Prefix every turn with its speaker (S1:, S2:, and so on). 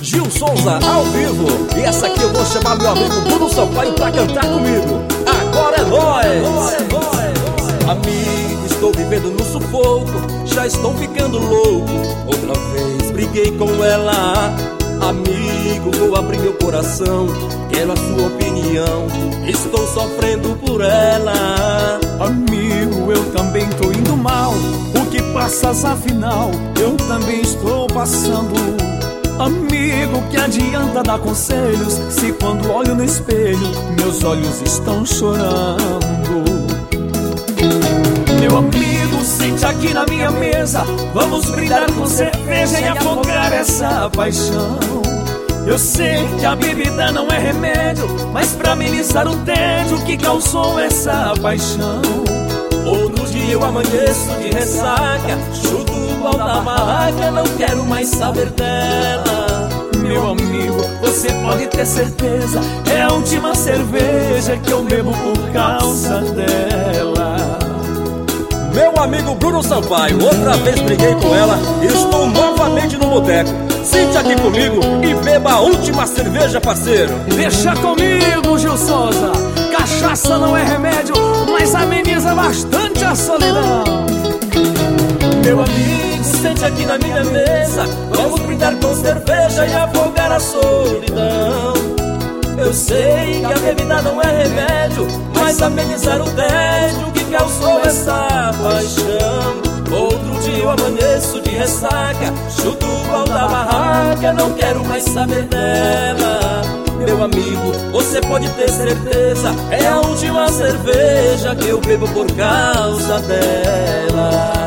S1: Gil Souza ao vivo. E essa aqui eu vou chamar meu amigo Bruno Sampaio pra cantar comigo. Agora é nóis! Amigo, estou vivendo no sufoco, já estou ficando louco. Outra vez briguei com ela. Amigo, vou abrir meu coração, quero a sua opinião, estou sofrendo por ela.
S2: Amigo, eu também tô indo mal, o que passas afinal, eu também estou passando. Amigo, que adianta dar conselhos, se quando olho no espelho, meus olhos estão chorando. Meu amigo, sente aqui na minha mesa, vamos brindar com cerveja e afogar essa paixão. Eu sei que a bebida não é remédio, mas pra amenizar o tédio que causou essa paixão.
S1: Outro dia eu amanheço de ressaca, chuto o pau da barraca, não quero mais saber dela.
S2: Meu amigo, você pode ter certeza, é a última cerveja que eu bebo por causa dela.
S1: Meu amigo Bruno Sampaio, outra vez briguei com ela, estou novamente no boteco. Sente aqui comigo e beba a última cerveja, parceiro.
S2: Deixa comigo, Gil Souza, cachaça não é remédio, mas ameniza bastante a solidão.
S1: Meu amigo, sente aqui na minha mesa, vamos brindar com cerveja e afogar a solidão. Eu sei que a bebida não é remédio, mas amenizar o tédio que causou essa paixão. Outro dia eu amanheço de ressaca, chuto o pau da barraca, não quero mais saber dela. Meu amigo, você pode ter certeza, é a última cerveja que eu bebo por causa dela.